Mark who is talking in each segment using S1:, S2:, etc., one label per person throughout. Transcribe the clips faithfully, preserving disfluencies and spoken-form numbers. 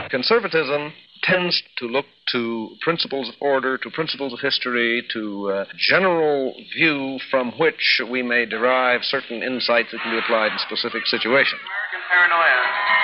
S1: Conservatism tends to look to principles of order, to principles of history, to a general view from which we may derive certain insights that can be applied in specific situations.
S2: American paranoia.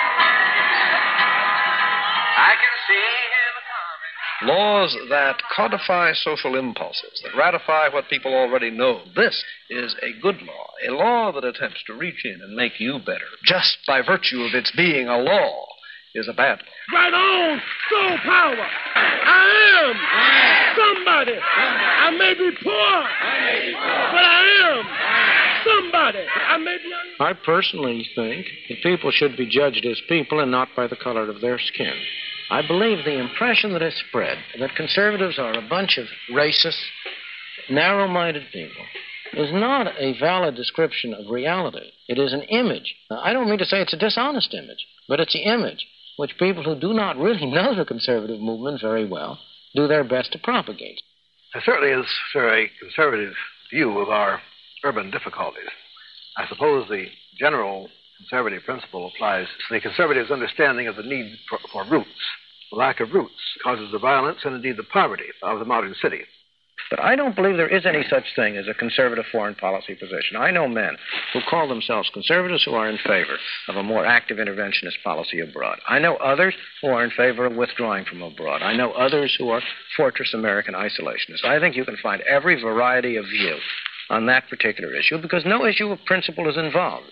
S2: I can see him coming.
S1: Laws that codify social impulses, that ratify what people already know. This is a good law, a law that attempts to reach in and make you better, just by virtue of its being a law, is a bad law.
S3: Right on, soul power. I am somebody. I may be poor, but I am somebody. I may be.
S4: I personally think that people should be judged as people and not by the color of their skin. I believe the impression that has spread that conservatives are a bunch of racist, narrow-minded people is not a valid description of reality. It is an image. Now, I don't mean to say it's a dishonest image, but it's the image which people who do not really know the conservative movement very well do their best to propagate.
S5: There certainly is, sir, a conservative view of our urban difficulties. I suppose the general conservative principle applies to the conservatives' understanding of the need for, for roots. The lack of roots causes the violence and indeed the poverty of the modern city.
S4: But I don't believe there is any such thing as a conservative foreign policy position. I know men who call themselves conservatives who are in favor of a more active interventionist policy abroad. I know others who are in favor of withdrawing from abroad. I know others who are fortress American isolationists. I think you can find every variety of view on that particular issue because no issue of principle is involved.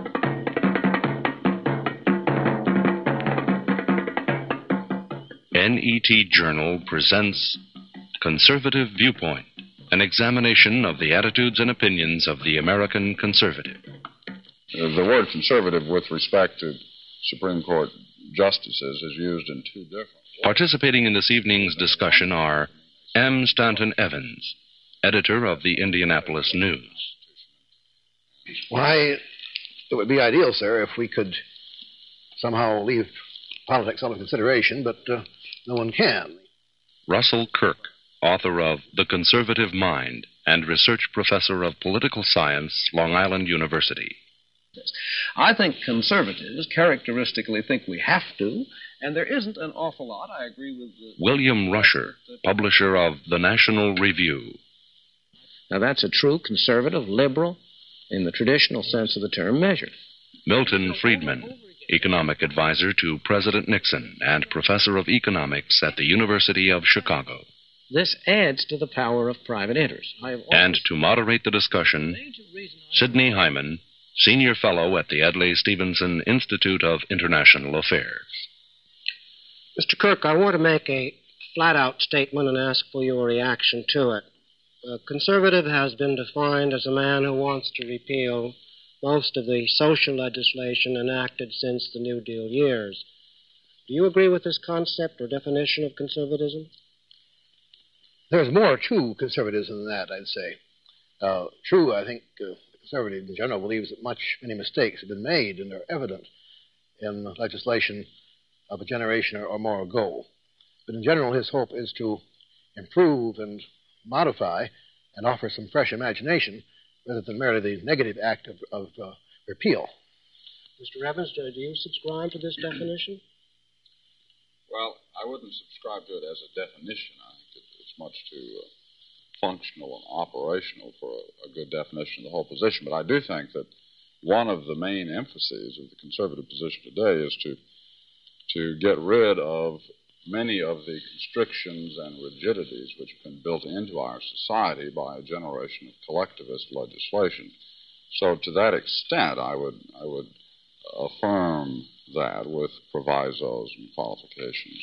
S6: N E T Journal presents Conservative Viewpoint, an examination of the attitudes and opinions of the American conservative.
S7: The word conservative with respect to Supreme Court justices is used in two different ways.
S6: Participating in this evening's discussion are M. Stanton Evans, editor of the Indianapolis News.
S5: Why, it would be ideal, sir, if we could somehow leave politics out of consideration, but uh, no one can.
S6: Russell Kirk, author of The Conservative Mind and research professor of political science, Long Island University.
S1: I think conservatives characteristically think we have to, and there isn't an awful lot. I agree with... The...
S6: William Rusher, publisher of The National Review.
S4: Now, that's a true conservative, liberal, in the traditional sense of the term, measure.
S6: Milton Friedman, economic advisor to President Nixon and professor of economics at the University of Chicago.
S4: This adds to the power of private interest. I have always...
S6: And to moderate the discussion, Sidney Hyman, senior fellow at the Adlai Stevenson Institute of International Affairs.
S8: Mister Kirk, I want to make a flat-out statement and ask for your reaction to it. A conservative has been defined as a man who wants to repeal most of the social legislation enacted since the New Deal years. Do you agree with this concept or definition of conservatism?
S5: There's more to conservatism than that, I'd say. Uh, true, I think uh, the conservative in general believes that much, many mistakes have been made and are evident in legislation of a generation or, or more ago. But in general, his hope is to improve and modify and offer some fresh imagination rather than merely the negative act of, of uh, repeal.
S8: Mister Evans, do you subscribe to this definition?
S7: Well, I wouldn't subscribe to it as a definition. I think it's much too uh, functional and operational for a, a good definition of the whole position. But I do think that one of the main emphases of the conservative position today is to to get rid of many of the constrictions and rigidities which have been built into our society by a generation of collectivist legislation. So to that extent, I would I would affirm that with provisos and qualifications.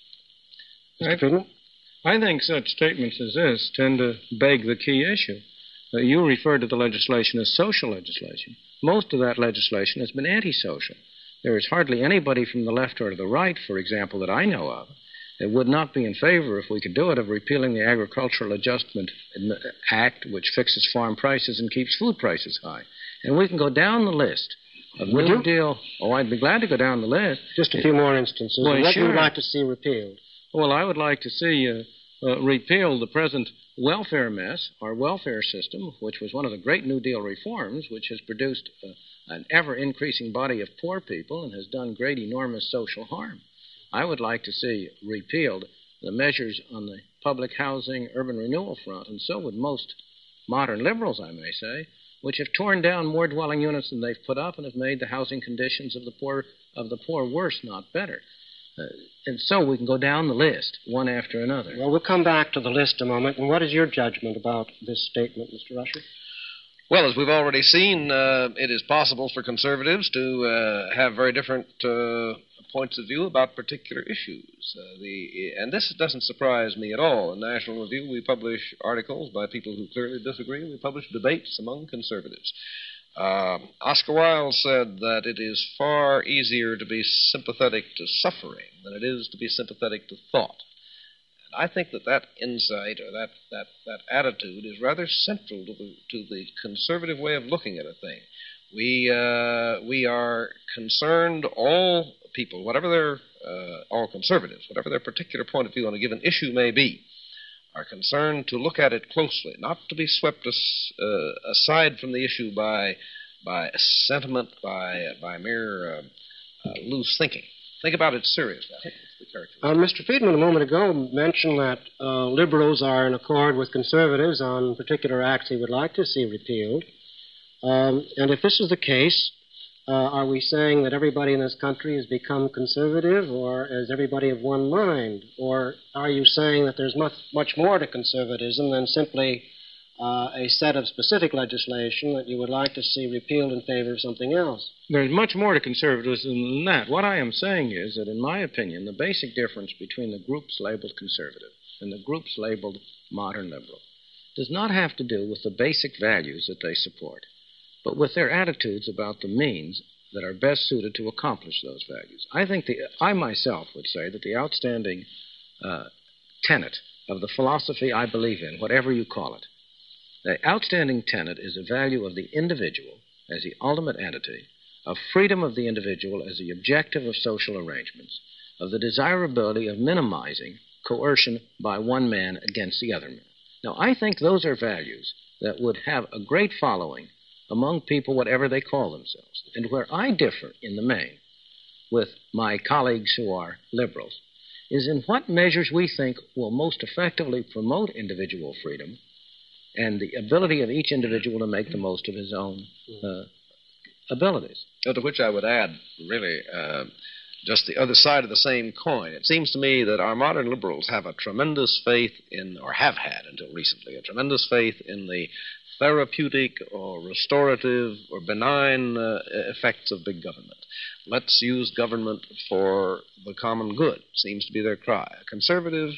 S4: Mister I, I think such statements as this tend to beg the key issue. Uh, you referred to the legislation as social legislation. Most of that legislation has been antisocial. There is hardly anybody from the left or to the right, for example, that I know of, that would not be in favor, if we could do it, of repealing the Agricultural Adjustment Act, which fixes farm prices and keeps food prices high. And we can go down the list of
S8: Would
S4: New
S8: you?
S4: Deal. Oh, I'd be glad to go down the list.
S8: Just a few more instances.
S4: Well,
S8: what
S4: sure.
S8: would you like to see repealed?
S4: Well, I would like to see uh, uh, repeal the present welfare mess, our welfare system, which was one of the great New Deal reforms, which has produced uh, an ever-increasing body of poor people and has done great, enormous social harm. I would like to see repealed the measures on the public housing, urban renewal front, and so would most modern liberals, I may say, which have torn down more dwelling units than they've put up and have made the housing conditions of the poor of the poor worse, not better. Uh, and so we can go down the list, one after another.
S8: Well, we'll come back to the list a moment. And what is your judgment about this statement, Mister Usher?
S1: Well, as we've already seen, uh, it is possible for conservatives to uh, have very different uh, points of view about particular issues. Uh, the, and this doesn't surprise me at all. In National Review, we publish articles by people who clearly disagree. We publish debates among conservatives. Uh, Oscar Wilde said that it is far easier to be sympathetic to suffering than it is to be sympathetic to thought. And I think that that insight or that, that, that attitude is rather central to the, to the conservative way of looking at a thing. We, uh, we are concerned, all people, whatever their, uh, all conservatives, whatever their particular point of view on a given issue may be, are concerned to look at it closely, not to be swept as, uh, aside from the issue by, by sentiment, by, uh, by mere uh, uh, loose thinking. Think about it seriously. I think that's the character.
S8: Uh, Mister Friedman, a moment ago, mentioned that uh, liberals are in accord with conservatives on particular acts he would like to see repealed. Um, and if this is the case, uh, are we saying that everybody in this country has become conservative, or is everybody of one mind? Or are you saying that there's much, much more to conservatism than simply uh, a set of specific legislation that you would like to see repealed in favor of something else?
S4: There's much more to conservatism than that. What I am saying is that, in my opinion, the basic difference between the groups labeled conservative and the groups labeled modern liberal does not have to do with the basic values that they support, but with their attitudes about the means that are best suited to accomplish those values. I think the, I myself would say that the outstanding uh, tenet of the philosophy I believe in, whatever you call it, the outstanding tenet is the value of the individual as the ultimate entity, of freedom of the individual as the objective of social arrangements, of the desirability of minimizing coercion by one man against the other man. Now, I think those are values that would have a great following among people, whatever they call themselves. And where I differ in the main with my colleagues who are liberals is in what measures we think will most effectively promote individual freedom and the ability of each individual to make the most of his own uh, abilities.
S1: Uh, to which I would add, really, uh, just the other side of the same coin. It seems to me that our modern liberals have a tremendous faith in, or have had until recently, a tremendous faith in the therapeutic or restorative or benign uh, effects of big government. Let's use government for the common good, seems to be their cry. A conservative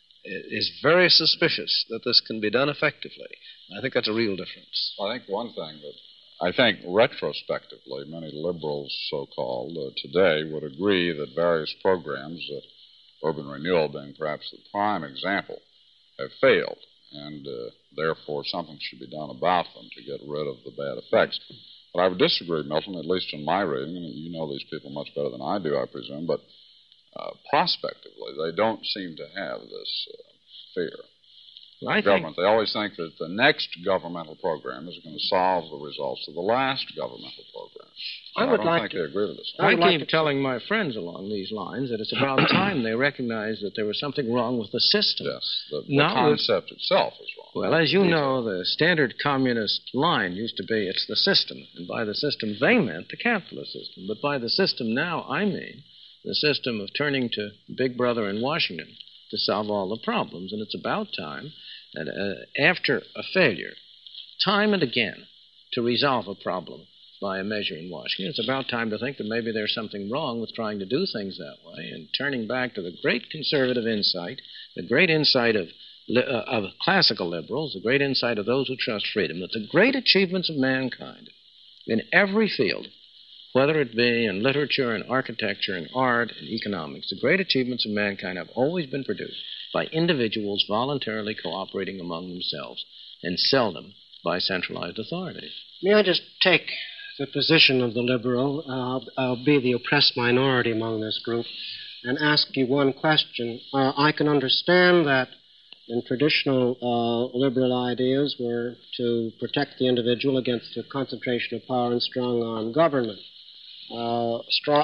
S1: is very suspicious that this can be done effectively. I think that's a real difference.
S7: I think one thing that I think retrospectively many liberals, so-called, uh, today would agree that various programs, uh, urban renewal being perhaps the prime example, have failed. And uh, therefore something should be done about them to get rid of the bad effects. But I would disagree, Milton, at least in my reading, and you know these people much better than I do, I presume, but uh, prospectively, they don't seem to have this uh, fear.
S4: Well, I
S7: government.
S4: Think...
S7: They always think that the next governmental program is going to solve the results of the last governmental program. So
S8: I would
S7: I don't
S8: like
S7: think
S8: to...
S7: they agree with this.
S4: I, I
S8: would like
S4: keep
S8: to...
S4: telling my friends along these lines that it's about time they recognize that there was something wrong with the system.
S7: Yes, the, the
S4: Not
S7: concept with... itself is wrong.
S4: Well, as you know, the standard communist line used to be, it's the system. And by the system, they meant the capitalist system. But by the system now, I mean the system of turning to Big Brother in Washington to solve all the problems. And it's about time that uh, after a failure, time and again, to resolve a problem by a measure in Washington, it's about time to think that maybe there's something wrong with trying to do things that way and turning back to the great conservative insight, the great insight of Uh, of classical liberals, the great insight of those who trust freedom, that the great achievements of mankind in every field, whether it be in literature and architecture and art and economics, the great achievements of mankind have always been produced by individuals voluntarily cooperating among themselves and seldom by centralized authority.
S8: May I just take the position of the liberal? Uh, I'll be the oppressed minority among this group and ask you one question. Uh, I can understand that in traditional uh, liberal ideas were to protect the individual against the concentration of power and strong-arm government. Uh, strong, uh,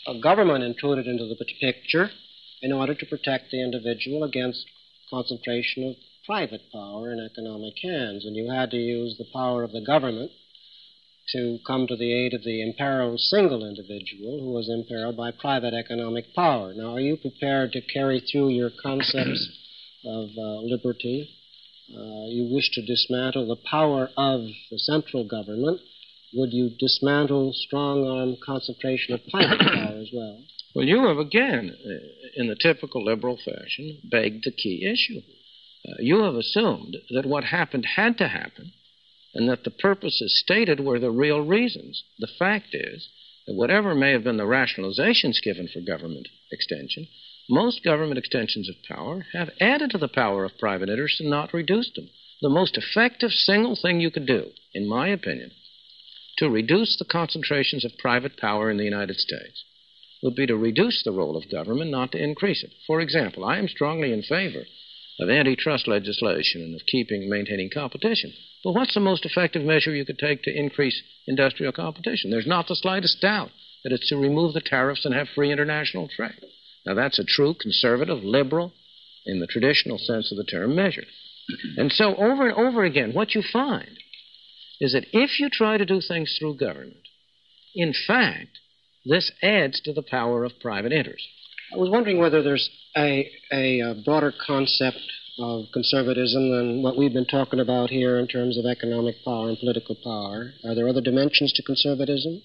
S8: a government intruded into the picture in order to protect the individual against concentration of private power in economic hands, and you had to use the power of the government to come to the aid of the imperiled single individual who was imperiled by private economic power. Now, are you prepared to carry through your concepts of uh, liberty? Uh, you wish to dismantle the power of the central government. Would you dismantle strong-arm concentration of private power as well?
S4: Well, you have, again, in the typical liberal fashion, begged the key issue. Uh, you have assumed that what happened had to happen and that the purposes stated were the real reasons. The fact is that whatever may have been the rationalizations given for government extension, most government extensions of power have added to the power of private interests and not reduced them. The most effective single thing you could do, in my opinion, to reduce the concentrations of private power in the United States would be to reduce the role of government, not to increase it. For example, I am strongly in favor of antitrust legislation and of keeping, maintaining competition. But what's the most effective measure you could take to increase industrial competition? There's not the slightest doubt that it's to remove the tariffs and have free international trade. Now, that's a true conservative, liberal, in the traditional sense of the term, measure. And so over and over again, what you find is that if you try to do things through government, in fact, this adds to the power of private interest.
S8: I was wondering whether there's a, a, a broader concept of conservatism than what we've been talking about here in terms of economic power and political power. Are there other dimensions to conservatism?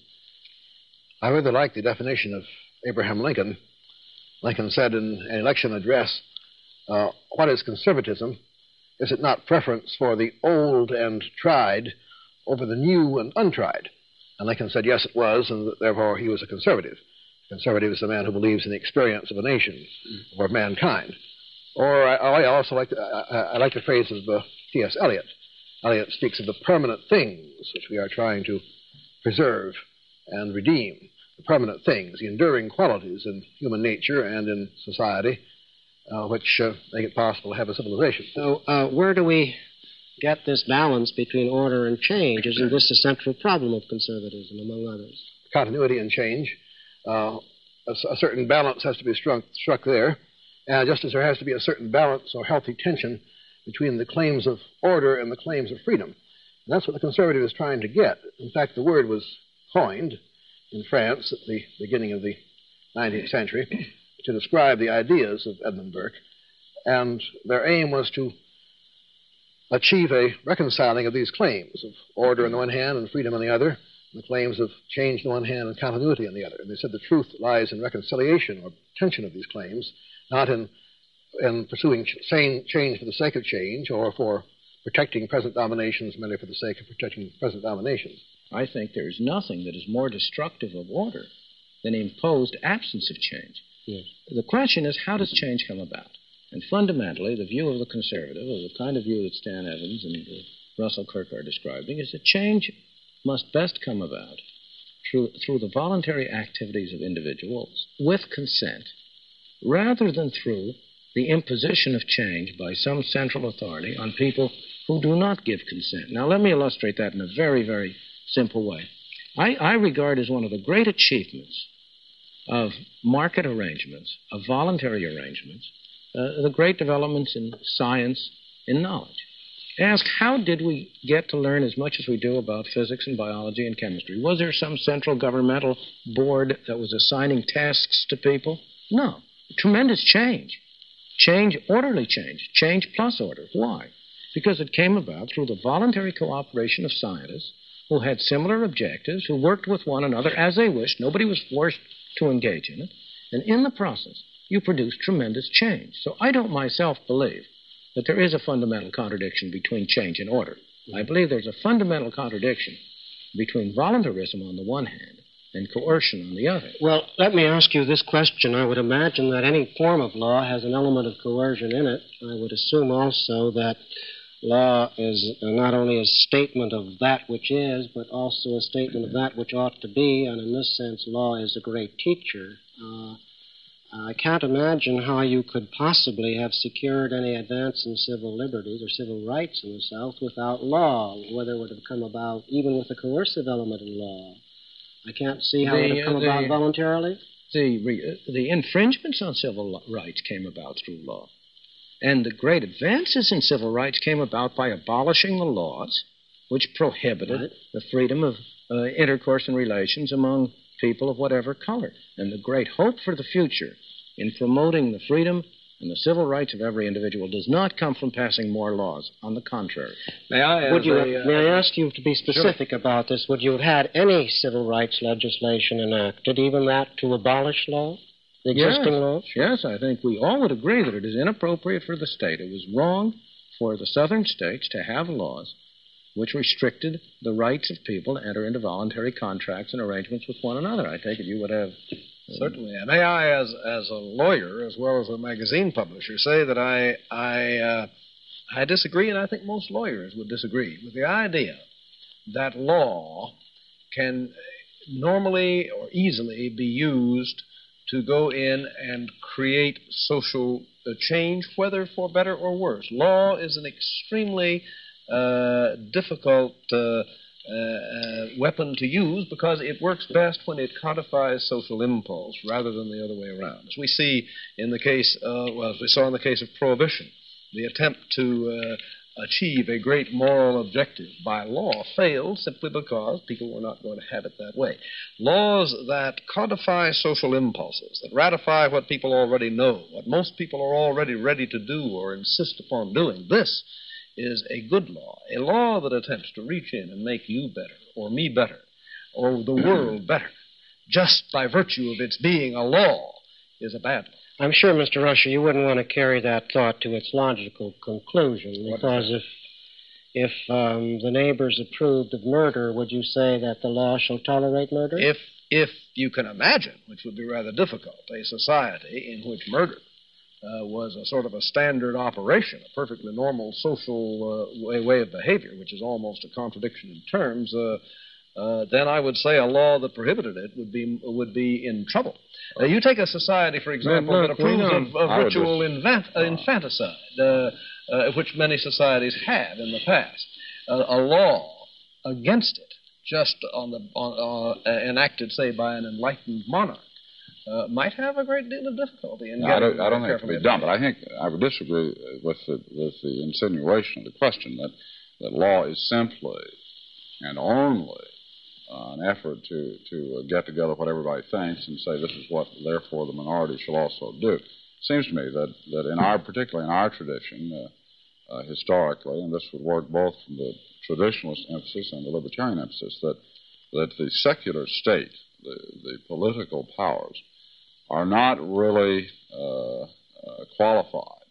S5: I rather like the definition of Abraham Lincoln. Lincoln said in an election address, uh, what is conservatism? Is it not preference for the old and tried over the new and untried? And Lincoln said, yes, it was, and therefore he was a conservative. A conservative is a man who believes in the experience of a nation or of mankind. Or I, I also like, the, I, I like the phrase of uh, T S Eliot. Eliot speaks of the permanent things which we are trying to preserve and redeem. The permanent things, the enduring qualities in human nature and in society, uh, which uh, make it possible to have a civilization.
S8: So uh, where do we get this balance between order and change? Isn't this a central problem of conservatism, among others?
S5: Continuity and change. Uh, a, a certain balance has to be struck, struck there, uh, just as there has to be a certain balance or healthy tension between the claims of order and the claims of freedom. And that's what the conservative is trying to get. In fact, the word was coined in France at the beginning of the nineteenth century to describe the ideas of Edmund Burke, and their aim was to achieve a reconciling of these claims of order on the one hand and freedom on the other, and the claims of change on the one hand and continuity on the other. And they said the truth lies in reconciliation or tension of these claims, not in, in pursuing ch- change for the sake of change or for protecting present dominations merely for the sake of protecting present dominations.
S4: I think there is nothing that is more destructive of order than imposed absence of change.
S8: Yes.
S4: The question is, how does change come about? And fundamentally, the view of the conservative, or the kind of view that Stan Evans and uh, Russell Kirk are describing, is that change must best come about through, through the voluntary activities of individuals with consent, rather than through the imposition of change by some central authority on people who do not give consent. Now, let me illustrate that in a very, very simple way. I, I regard as one of the great achievements of market arrangements, of voluntary arrangements, uh, the great developments in science, in knowledge. Ask, how did we get to learn as much as we do about physics and biology and chemistry? Was there some central governmental board that was assigning tasks to people? No. Tremendous change. Change, orderly change. Change plus order. Why? Because it came about through the voluntary cooperation of scientists who had similar objectives, who worked with one another as they wished. Nobody was forced to engage in it. And in the process, you produced tremendous change. So I don't myself believe that there is a fundamental contradiction between change and order. I believe there's a fundamental contradiction between voluntarism on the one hand and coercion on the other.
S8: Well, let me ask you this question. I would imagine that any form of law has an element of coercion in it. I would assume also that law is not only a statement of that which is, but also a statement of that which ought to be, and in this sense, law is a great teacher. Uh, I can't imagine how you could possibly have secured any advance in civil liberties or civil rights in the South without law, whether it would have come about even with a coercive element in law. I can't see how
S4: the,
S8: it would have come
S4: the,
S8: about voluntarily.
S4: The, re, the infringements on civil rights came about through law. And the great advances in civil rights came about by abolishing the laws which prohibited right. the freedom of uh, intercourse and relations among people of whatever color. And the great hope for the future in promoting the freedom and the civil rights of every individual does not come from passing more laws. On the contrary.
S8: May I, Would you, a, uh, may I ask you to be specific sure. about this? Would you have had any civil rights legislation enacted, even that to abolish law, the existing
S4: yes.
S8: laws?
S4: Yes, I think we all would agree that it is inappropriate for the state. It was wrong for the southern states to have laws which restricted the rights of people to enter into voluntary contracts and arrangements with one another. I take it you would have...
S1: Certainly. And may I, as as a lawyer as well as a magazine publisher, say that I I uh, I disagree, and I think most lawyers would disagree with the idea that law can normally or easily be used to go in and create social uh, change, whether for better or worse. Law is an extremely uh, difficult uh, Uh, uh, weapon to use because it works best when it codifies social impulse rather than the other way around. As we see in the case, uh, well, as we saw in the case of prohibition, the attempt to uh, achieve a great moral objective by law failed simply because people were not going to have it that way. Laws that codify social impulses, that ratify what people already know, what most people are already ready to do or insist upon doing, this is a good law, a law that attempts to reach in and make you better, or me better, or the world better, just by virtue of its being a law, is a bad law.
S8: I'm sure, Mister Rusher, you wouldn't want to carry that thought to its logical conclusion, because if if um, the neighbors approved of murder, would you say that the law shall tolerate murder?
S1: If if you can imagine, which would be rather difficult, a society in which murder Uh, was a sort of a standard operation, a perfectly normal social uh, way, way of behavior, which is almost a contradiction in terms, uh, uh, then I would say a law that prohibited it would be would be in trouble. Uh, you take a society, for example,
S4: look,
S1: that approves of, of ritual
S7: just,
S1: invent, uh, infanticide, uh, uh, which many societies have in the past. Uh, a law against it, just on the on, uh, enacted, say, by an enlightened monarch, Uh, might have a great deal of difficulty in
S7: no,
S1: getting
S7: I don't, I don't think it can be done, but I think I would disagree with the, with the insinuation of the question that, that law is simply and only uh, an effort to, to uh, get together what everybody thinks and say this is what, therefore, the minority shall also do. It seems to me that, that in our, particularly in our tradition, uh, uh, historically, and this would work both from the traditionalist emphasis and the libertarian emphasis, that, that the secular state, the, the political powers, are not really uh, uh, qualified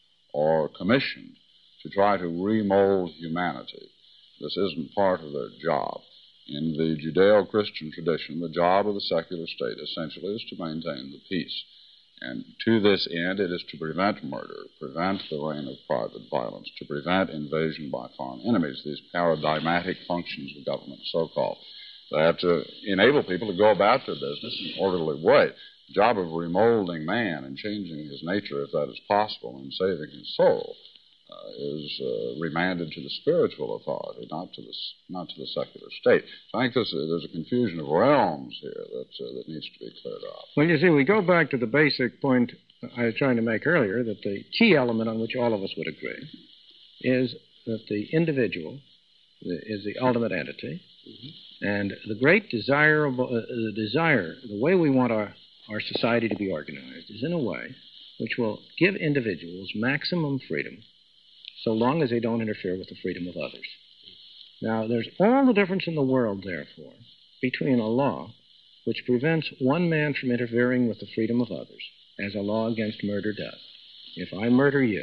S7: or commissioned to try to remold humanity. This isn't part of their job. In the Judeo-Christian tradition, the job of the secular state essentially is to maintain the peace. And to this end, it is to prevent murder, prevent the reign of private violence, to prevent invasion by foreign enemies, these paradigmatic functions of government, so-called. They have to enable people to go about their business in an orderly way. The job of remolding man and changing his nature, if that is possible, and saving his soul, uh, is uh, remanded to the spiritual authority, not to the, not to the secular state. So I think there's a, there's a confusion of realms here that, uh, that needs to be cleared up.
S4: Well, you see, we go back to the basic point I was trying to make earlier, that the key element on which all of us would agree is that the individual is the ultimate entity, mm-hmm. and the great desirable, uh, the desire, the way we want our our society to be organized is in a way which will give individuals maximum freedom so long as they don't interfere with the freedom of others. Now, there's all the difference in the world, therefore, between a law which prevents one man from interfering with the freedom of others, as a law against murder does. If I murder you,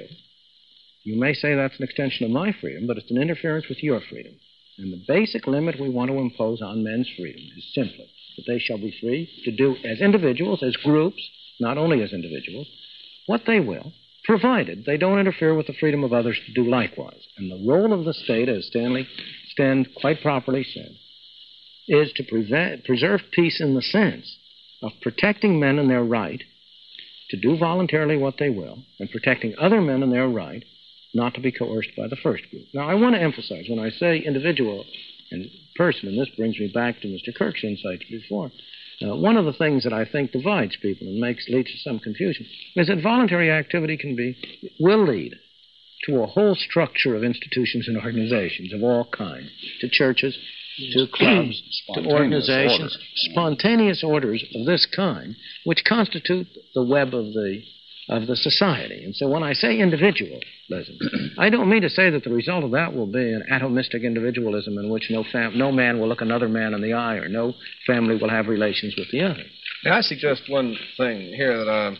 S4: you may say that's an extension of my freedom, but it's an interference with your freedom. And the basic limit we want to impose on men's freedom is simply that they shall be free to do as individuals, as groups, not only as individuals, what they will, provided they don't interfere with the freedom of others to do likewise. And the role of the state, as Stanley Stan quite properly said, is to prevent, preserve peace in the sense of protecting men in their right to do voluntarily what they will, and protecting other men in their right not to be coerced by the first group. Now, I want to emphasize, when I say individual and person, and this brings me back to Mister Kirk's insights before, Uh, one of the things that I think divides people and makes leads to some confusion is that voluntary activity can be, will lead to a whole structure of institutions and organizations of all kinds, to churches, to clubs, to organizations, order. spontaneous orders of this kind, which constitute the web of the of the society. And so when I say individualism, I don't mean to say that the result of that will be an atomistic individualism in which no fam- no man will look another man in the eye or no family will have relations with the other.
S1: Now, I suggest one thing here that, uh,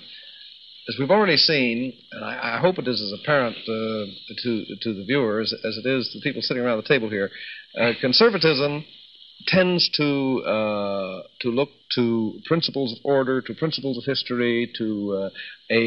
S1: as we've already seen, and I, I hope it is as apparent uh, to, to the viewers as it is to the people sitting around the table here, uh, conservatism tends to uh, to look to principles of order, to principles of history, to uh, a,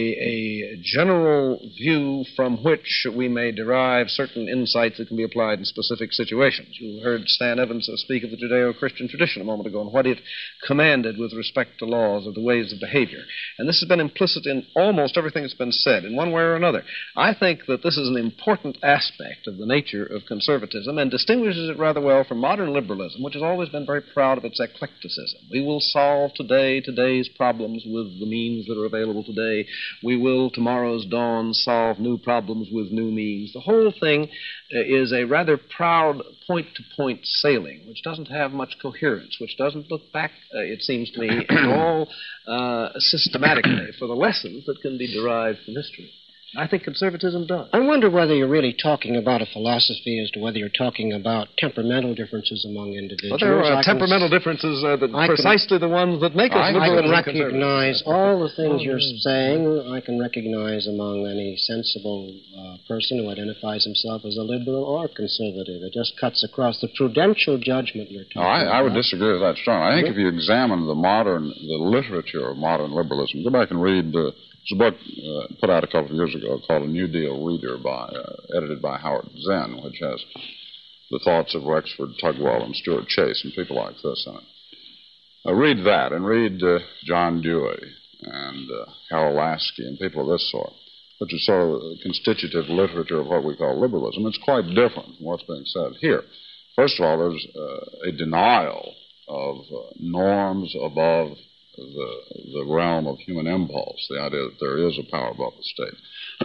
S1: a general view from which we may derive certain insights that can be applied in specific situations. You heard Stan Evans speak of the Judeo-Christian tradition a moment ago and what it commanded with respect to laws or the ways of behavior. And this has been implicit in almost everything that's been said, in one way or another. I think that this is an important aspect of the nature of conservatism and distinguishes it rather well from modern liberalism, which has always been very proud of its eclecticism. We will solve today today's problems with the means that are available today. We will, tomorrow's dawn, solve new problems with new means. The whole thing uh, is a rather proud point-to-point sailing, which doesn't have much coherence, which doesn't look back, uh, it seems to me, at all uh, systematically for the lessons that can be derived from history. I think conservatism does.
S8: I wonder whether you're really talking about a philosophy as to whether you're talking about temperamental differences among individuals.
S1: Well, there are
S8: I
S1: temperamental
S8: can,
S1: differences uh, that
S8: I
S1: precisely
S8: can,
S1: the ones that make us
S8: I,
S1: liberal
S8: I can
S1: and
S8: recognize all the things you're saying. I can recognize among any sensible uh, person who identifies himself as a liberal or conservative. It just cuts across the prudential judgment you're talking
S7: no, I,
S8: about.
S7: I would disagree with that strongly. I think yeah. if you examine the modern, the literature of modern liberalism, go back and read the It's a book uh, put out a couple of years ago called A New Deal Reader, by, uh, edited by Howard Zinn, which has the thoughts of Rexford Tugwell and Stuart Chase and people like this in it. Uh, read that and read uh, John Dewey and uh, Harold Lasky and people of this sort, which is sort of constitutive literature of what we call liberalism. It's quite different from what's being said here. First of all, there's uh, a denial of uh, norms above The, the realm of human impulse, the idea that there is a power above the state.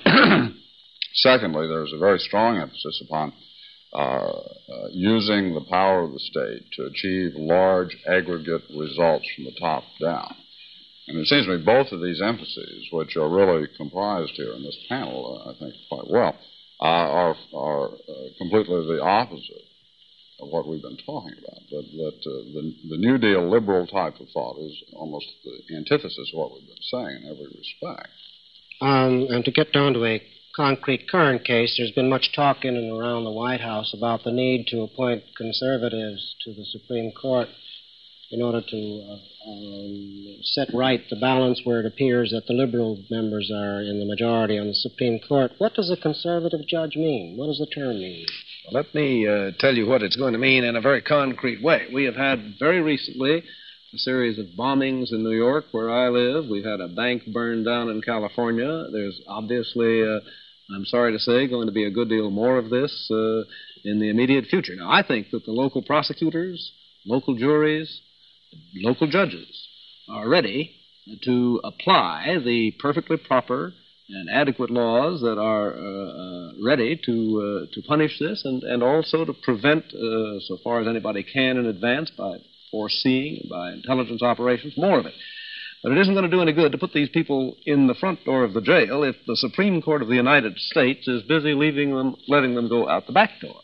S7: Secondly, there's a very strong emphasis upon uh, uh, using the power of the state to achieve large aggregate results from the top down. And it seems to me both of these emphases, which are really comprised here in this panel, uh, I think quite well, uh, are, are uh, completely the opposite of what we've been talking about. That, that uh, the, the New Deal liberal type of thought is almost the antithesis of what we've been saying in every respect.
S8: Um, and to get down to a concrete current case, there's been much talk in and around the White House about the need to appoint conservatives to the Supreme Court in order to uh, um, set right the balance where it appears that the liberal members are in the majority on the Supreme Court. What does a conservative judge mean? What does the term mean?
S1: Well, let me uh, tell you what it's going to mean in a very concrete way. We have had very recently a series of bombings in New York, where I live. We've had a bank burned down in California. There's obviously, uh, I'm sorry to say, going to be a good deal more of this uh, in the immediate future. Now, I think that the local prosecutors, local juries, local judges are ready to apply the perfectly proper and adequate laws that are uh, uh, ready to uh, to punish this and, and also to prevent, uh, so far as anybody can in advance, by foreseeing, by intelligence operations, more of it. But it isn't going to do any good to put these people in the front door of the jail if the Supreme Court of the United States is busy leaving them, letting them go out the back door.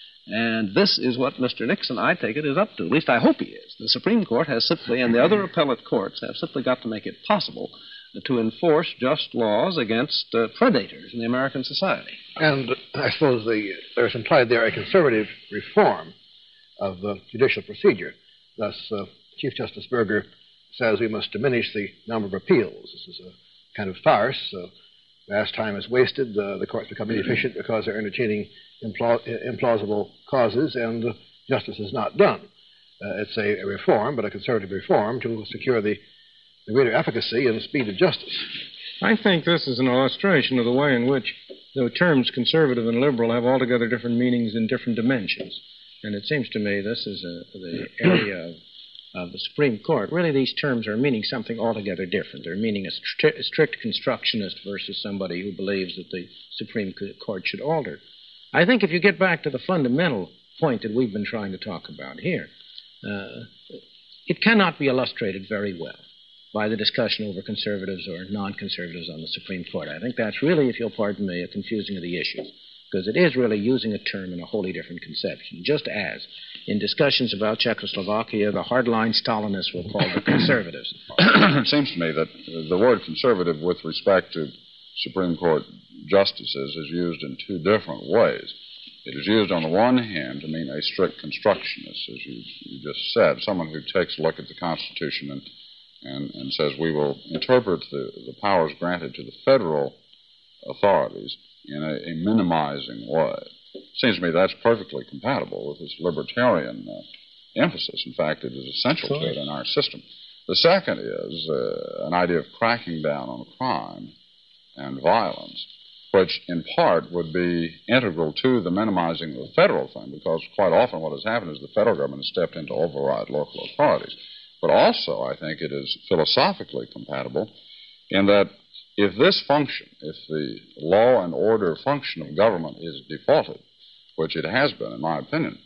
S1: And this is what Mister Nixon, I take it, is up to. At least I hope he is. The Supreme Court has simply, and the other appellate courts have simply got to make it possible to enforce just laws against uh, predators in the American society.
S5: And I suppose the, there's implied there a conservative reform of uh, judicial procedure. Thus, uh, Chief Justice Berger says we must diminish the number of appeals. This is a kind of farce. Uh, vast time is wasted. Uh, the courts become inefficient because they're entertaining impl- implausible causes, and uh, justice is not done. Uh, it's a, a reform, but a conservative reform to secure the the greater efficacy and speed of justice.
S4: I think this is an illustration of the way in which the terms conservative and liberal have altogether different meanings in different dimensions. And it seems to me this is a, the area of, of the Supreme Court, really these terms are meaning something altogether different. They're meaning a, stri- a strict constructionist versus somebody who believes that the Supreme Court should alter. I think if you get back to the fundamental point that we've been trying to talk about here, uh, it cannot be illustrated very well by the discussion over conservatives or non-conservatives on the Supreme Court. I think that's really, if you'll pardon me, a confusing of the issues, because it is really using a term in a wholly different conception, just as in discussions about Czechoslovakia, the hardline Stalinists were called the conservatives.
S7: It seems to me that the word conservative with respect to Supreme Court justices is used in two different ways. It is used on the one hand to mean a strict constructionist, as you, you just said, someone who takes a look at the Constitution and, and, and says we will interpret the, the powers granted to the federal authorities in a, a minimizing way. It seems to me that's perfectly compatible with this libertarian uh, emphasis. In fact, it is essential to it in our system. The second is uh, an idea of cracking down on crime and violence, which in part would be integral to the minimizing of the federal thing, because quite often what has happened is the federal government has stepped in to override local authorities. But also, I think it is philosophically compatible in that if this function, if the law and order function of government is defaulted, which it has been, in my opinion,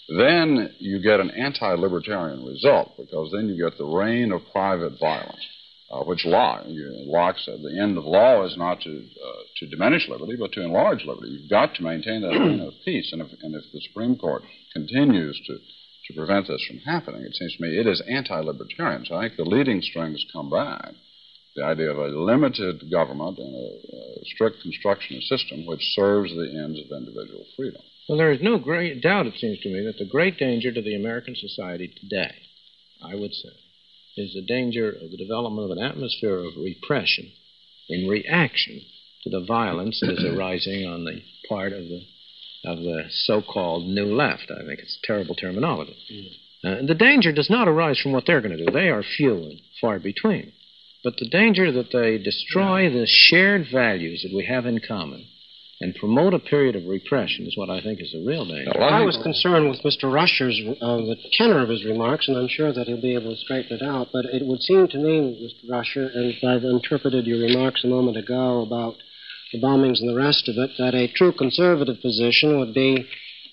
S7: then you get an anti-libertarian result, because then you get the reign of private violence, uh, which Locke, Locke said the end of law is not to uh, to diminish liberty, but to enlarge liberty. You've got to maintain that reign of peace, and if, and if the Supreme Court continues to, to prevent this from happening, it seems to me it is anti-libertarian. So I think the leading strings come back. The idea of a limited government and a, a strict constructionist system which serves the ends of individual freedom.
S4: Well, there is no great doubt, it seems to me, that the great danger to the American society today, I would say, is the danger of the development of an atmosphere of repression in reaction to the violence that is arising on the part of the of the so-called New Left. I think it's terrible terminology. Mm. Uh, the danger does not arise from what they're going to do. They are few and far between. But the danger that they destroy yeah. the shared values that we have in common and promote a period of repression is what I think is the real danger.
S8: Well, I was concerned with Mister Rusher's, uh, the tenor of his remarks, and I'm sure that he'll be able to straighten it out. But it would seem to me, Mister Rusher, as I've interpreted your remarks a moment ago about the bombings and the rest of it, that a true conservative position would be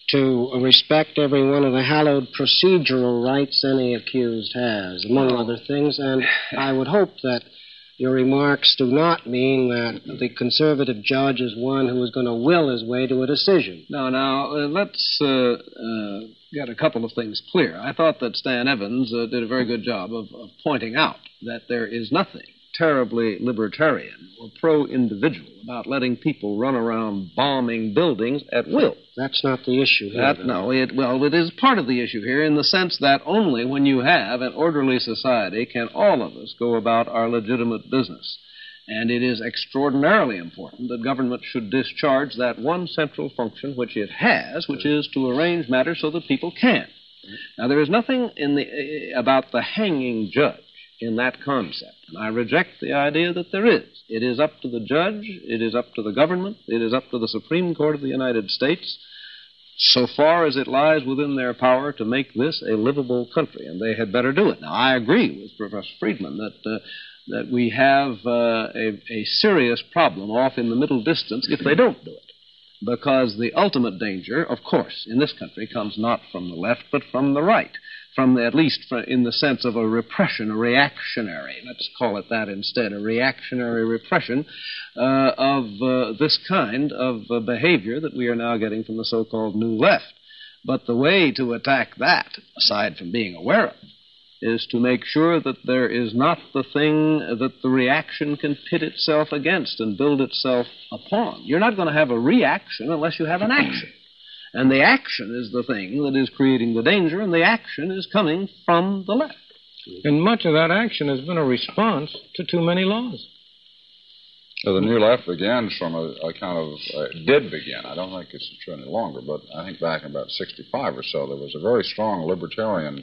S8: to respect every one of the hallowed procedural rights any accused has, among other things. And I would hope that your remarks do not mean that the conservative judge is one who is going to will his way to a decision.
S1: No, now, uh, let's uh, uh, get a couple of things clear. I thought that Stan Evans uh, did a very good job of, of pointing out that there is nothing terribly libertarian or pro-individual about letting people run around bombing buildings at will.
S8: That's not the issue here.
S1: That, no, it, well, it is part of the issue here in the sense that only when you have an orderly society can all of us go about our legitimate business. And it is extraordinarily important that government should discharge that one central function which it has, which is to arrange matters so that people can. Now, there is nothing in the, uh, about the hanging judge in that concept. And I reject the idea that there is. It is up to the judge, it is up to the government, it is up to the Supreme Court of the United States, so far as it lies within their power to make this a livable country, and they had better do it. Now, I agree with Professor Friedman that uh, that we have uh, a, a serious problem off in the middle distance if they don't do it. Because the ultimate danger, of course, in this country comes not from the left, but from the right. From the, at least for, in the sense of a repression, a reactionary, let's call it that instead, a reactionary repression uh, of uh, this kind of uh, behavior that we are now getting from the so-called New Left. But the way to attack that, aside from being aware of it, is to make sure that there is not the thing that the reaction can pit itself against and build itself upon. You're not going to have a reaction unless you have an action. And the action is the thing that is creating the danger, and the action is coming from the left.
S4: And much of that action has been a response to too many laws.
S7: So the New Left began from a, a kind of, uh, did begin, I don't think it's true any longer, but I think back in about sixty-five or so, there was a very strong libertarian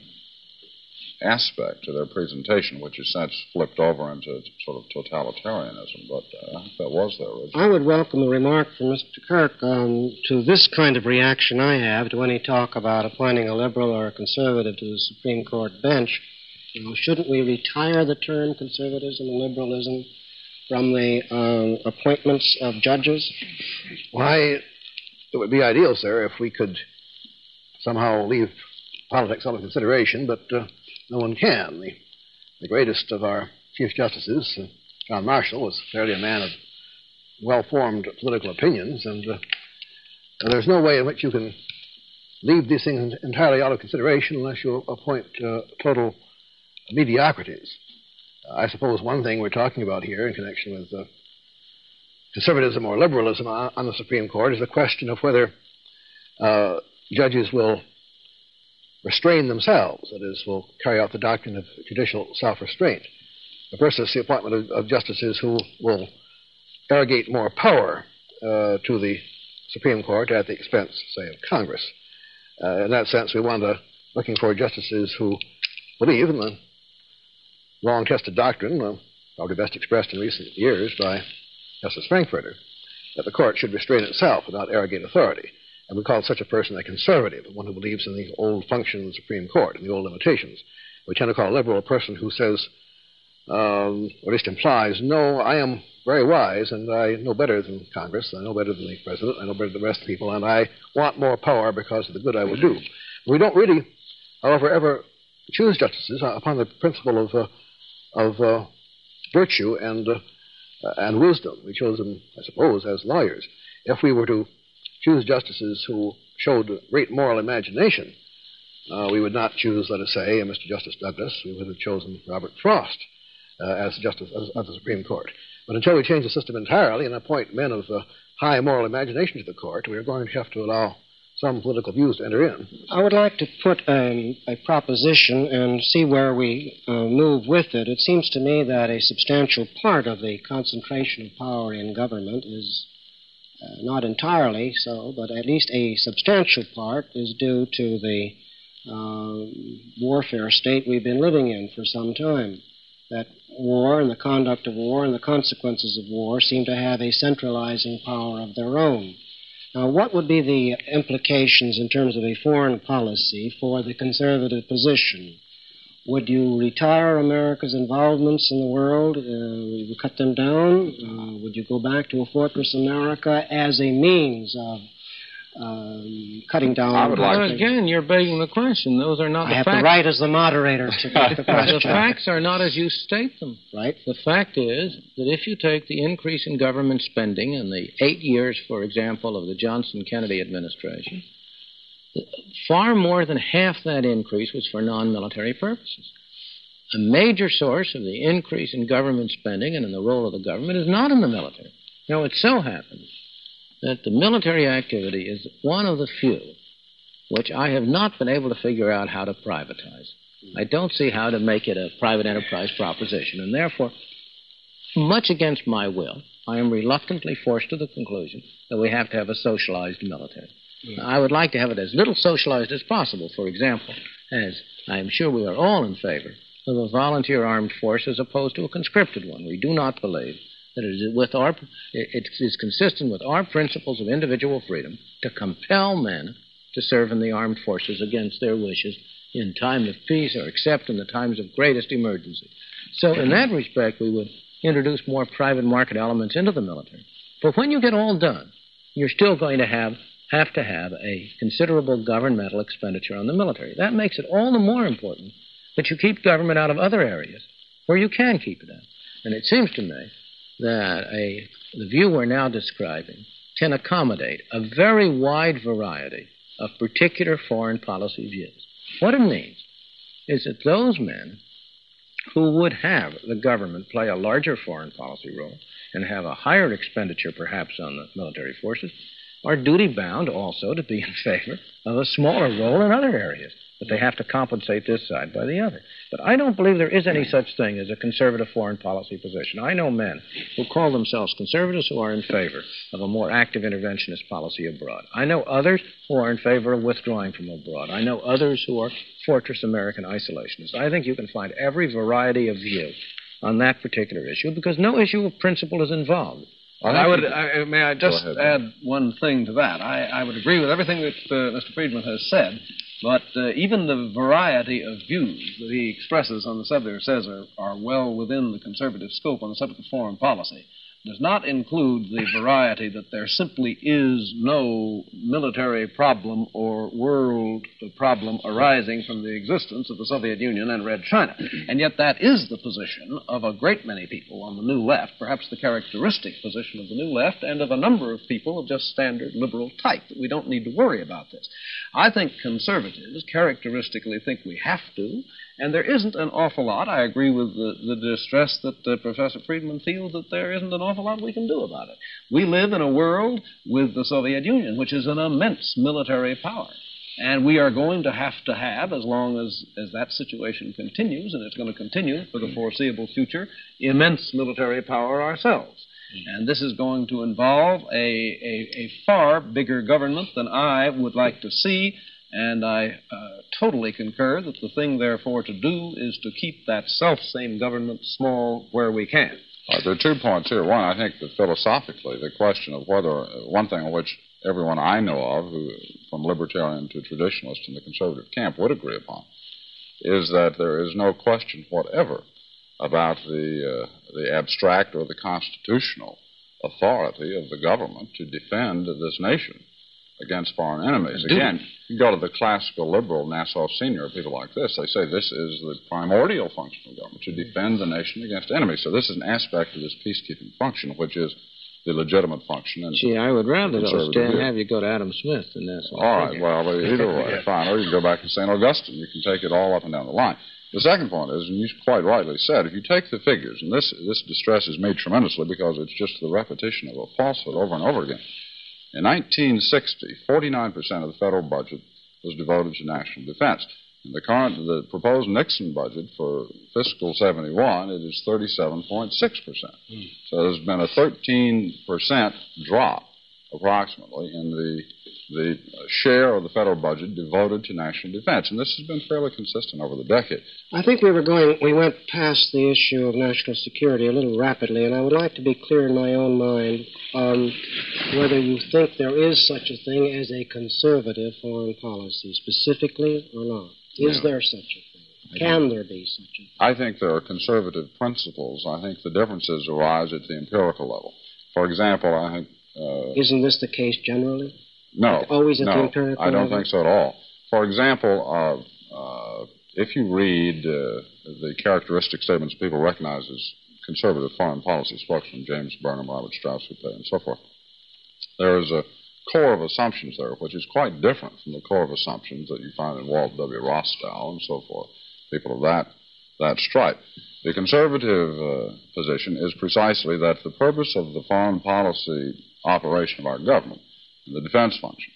S7: aspect to their presentation, which has since flipped over into sort of totalitarianism, but uh, I think that was there originally.
S8: I would welcome a remark from Mister Kirk um, to this kind of reaction I have to any talk about appointing a liberal or a conservative to the Supreme Court bench. You know, shouldn't we retire the term conservatism and liberalism from the um, appointments of judges?
S5: Why, it would be ideal, sir, if we could somehow leave politics out of consideration, but uh, no one can. The, the greatest of our Chief Justices, uh, John Marshall, was fairly a man of well-formed political opinions, and uh, there's no way in which you can leave these things entirely out of consideration unless you appoint uh, total mediocrities. Uh, I suppose one thing we're talking about here in connection with uh, conservatism or liberalism on, on the Supreme Court is the question of whether uh, judges will restrain themselves, that is, will carry out the doctrine of judicial self-restraint, versus the appointment of, of justices who will arrogate more power uh, to the Supreme Court at the expense, say, of Congress. Uh, in that sense, we want to looking for justices who believe in the long-tested doctrine, uh, probably best expressed in recent years by Justice Frankfurter, that the court should restrain itself and not arrogate authority. And we call such a person a conservative, one who believes in the old function of the Supreme Court and the old limitations. We tend to call a liberal a person who says, um, or at least implies, no, I am very wise, and I know better than Congress, I know better than the President, I know better than the rest of the people, and I want more power because of the good I will do. We don't really, however, ever choose justices upon the principle of uh, of uh, virtue and uh, and wisdom. We chose them, I suppose, as lawyers. If we were to choose justices who showed great moral imagination, uh, we would not choose, let us say, Mister Justice Douglas. We would have chosen Robert Frost uh, as Justice of the Supreme Court. But until we change the system entirely and appoint men of uh, high moral imagination to the court, we are going to have to allow some political views to enter in.
S8: I would like to put um, a proposition and see where we uh, move with it. It seems to me that a substantial part of the concentration of power in government is uh, not entirely so, but at least a substantial part is due to the uh, warfare state we've been living in for some time. That war and the conduct of war and the consequences of war seem to have a centralizing power of their own. Now, what would be the implications in terms of a foreign policy for the conservative position? Would you retire America's involvements in the world? Uh, would you cut them down? Uh, would you go back to a fortress America as a means of um, cutting down?
S4: I would like well, again, you're begging the question. Those are not
S8: I
S4: the
S8: have
S4: facts.
S8: the right as the moderator to make the question.
S4: The facts are not as you state them.
S8: Right.
S4: The fact is that if you take the increase in government spending in the eight years, for example, of the Johnson-Kennedy administration, far more than half that increase was for non-military purposes. A major source of the increase in government spending and in the role of the government is not in the military. Now, it so happens that the military activity is one of the few which I have not been able to figure out how to privatize. I don't see how to make it a private enterprise proposition, and therefore, much against my will, I am reluctantly forced to the conclusion that we have to have a socialized military. Mm. I would like to have it as little socialized as possible, for example, as I am sure we are all in favor of a volunteer armed force as opposed to a conscripted one. We do not believe that it is, with our, it is consistent with our principles of individual freedom to compel men to serve in the armed forces against their wishes in time of peace or except in the times of greatest emergency. So in that respect, we would introduce more private market elements into the military. But when you get all done, you're still going to have, have to have a considerable governmental expenditure on the military. That makes it all the more important that you keep government out of other areas where you can keep it out. And it seems to me that a, the view we're now describing can accommodate a very wide variety of particular foreign policy views. What it means is that those men who would have the government play a larger foreign policy role and have a higher expenditure perhaps on the military forces are duty-bound also to be in favor of a smaller role in other areas. But they have to compensate this side by the other. But I don't believe there is any such thing as a conservative foreign policy position. I know men who call themselves conservatives who are in favor of a more active interventionist policy abroad. I know others who are in favor of withdrawing from abroad. I know others who are fortress American isolationists. I think you can find every variety of view on that particular issue because no issue of principle is involved.
S1: Well, I would, I, may I just ahead, add one thing to that? I, I would agree with everything that uh, Mister Friedman has said, But uh, even the variety of views that he expresses on the subject, or says are, are well within the conservative scope on the subject of foreign policy, does not include the variety that there simply is no military problem or world problem arising from the existence of the Soviet Union and Red China. And yet that is the position of a great many people on the New Left, perhaps the characteristic position of the New Left and of a number of people of just standard liberal type, that we don't need to worry about this. I think conservatives characteristically think we have to, and there isn't an awful lot. I agree with the, the distress that uh, Professor Friedman feels that there isn't an awful lot we can do about it. We live in a world with the Soviet Union, which is an immense military power. And we are going to have to have, as long as, as that situation continues, and it's going to continue for the foreseeable future, immense military power ourselves. And this is going to involve a, a, a far bigger government than I would like to see. And I uh, totally concur that the thing, therefore, to do is to keep that self-same government small where we can.
S7: Uh, there are two points here. One, I think that philosophically, the question of whether, uh, one thing on which everyone I know of, who, from libertarian to traditionalist in the conservative camp, would agree upon, is that there is no question whatever about the, uh, the abstract or the constitutional authority of the government to defend this nation against foreign enemies. Again, you go to the classical liberal Nassau Senior, people like this, they say this is the primordial function of government, to defend the nation against enemies. So this is an aspect of this peacekeeping function, which is the legitimate function. And
S4: Gee, I would rather, though, Stan, have you go to Adam Smith than Nassau.
S7: All right, well, either way, fine. Or you can go back to Saint Augustine. You can take it all up and down the line. The second point is, and you quite rightly said, if you take the figures, and this, this distresses me tremendously because it's just the repetition of a falsehood over and over again. In nineteen sixty, forty-nine percent of the federal budget was devoted to national defense. In the current, the proposed Nixon budget for fiscal seventy-one, it is thirty-seven point six percent. Mm. So there's been a thirteen percent drop, approximately, in the the share of the federal budget devoted to national defense. And this has been fairly consistent over the decade.
S8: I think we were going, we went past the issue of national security a little rapidly, and I would like to be clear in my own mind on whether you think there is such a thing as a conservative foreign policy, specifically or not. Is no. there such a thing? Can there be such a thing?
S7: I think there are conservative principles. I think the differences arise at the empirical level. For example, I think... Uh,
S8: Isn't this the case generally?
S7: No.
S8: Always at
S7: no,
S8: the empirical
S7: I don't
S8: level?
S7: think so at all. For example, uh, uh, if you read uh, the characteristic statements people recognize as conservative foreign policy, spokesman James Burnham, Robert Strauss, and so forth, there is a core of assumptions there, which is quite different from the core of assumptions that you find in Walt W. Rostow and so forth, people of that, that stripe. The conservative uh, position is precisely that the purpose of the foreign policy operation of our government, the defense function,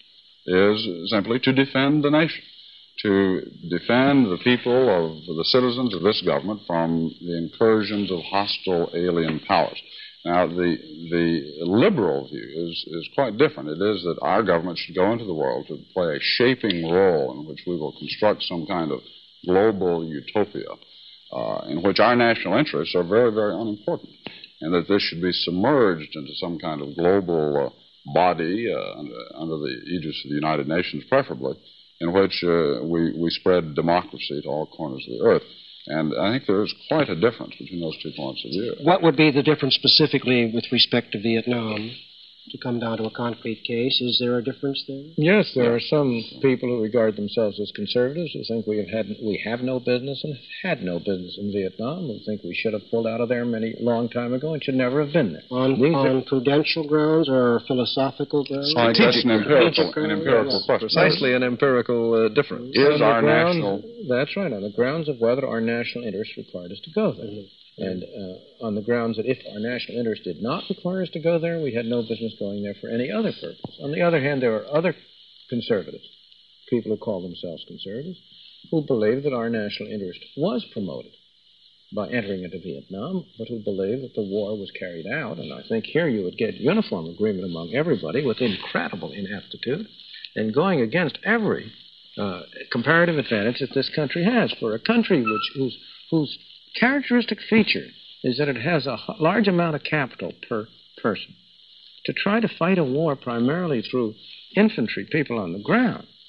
S7: is simply to defend the nation, to defend the people of the citizens of this government from the incursions of hostile alien powers. Now, the the liberal view is, is quite different. It is that our government should go into the world to play a shaping role in which we will construct some kind of global utopia uh, in which our national interests are very, very unimportant, and that this should be submerged into some kind of global uh, body uh, under, under the aegis of the United Nations, preferably, in which uh, we, we spread democracy to all corners of the earth. And I think there is quite a difference between those two points of view.
S8: What would be the difference specifically with respect to Vietnam? To come down to a concrete case, is there a difference there?
S4: Yes, there are some people who regard themselves as conservatives who think we have had we have no business and have had no business in Vietnam, who think we should have pulled out of there many long time ago and should never have been there.
S8: On, on are, prudential grounds or philosophical grounds?
S7: I think that's an empirical, an empirical question.
S1: Precisely an empirical uh, difference.
S7: Is our
S4: ground,
S7: national...
S4: That's right, on the grounds of whether our national interest required us to go there. Mm-hmm. And uh, on the grounds that if our national interest did not require us to go there, we had no business going there for any other purpose. On the other hand, there are other conservatives, people who call themselves conservatives, who believe that our national interest was promoted by entering into Vietnam, but who believe that the war was carried out. And I think here you would get uniform agreement among everybody with incredible ineptitude and going against every uh, comparative advantage that this country has. For a country which whose whose characteristic feature is that it has a large amount of capital per person. To try to fight a war primarily through infantry, people on the ground,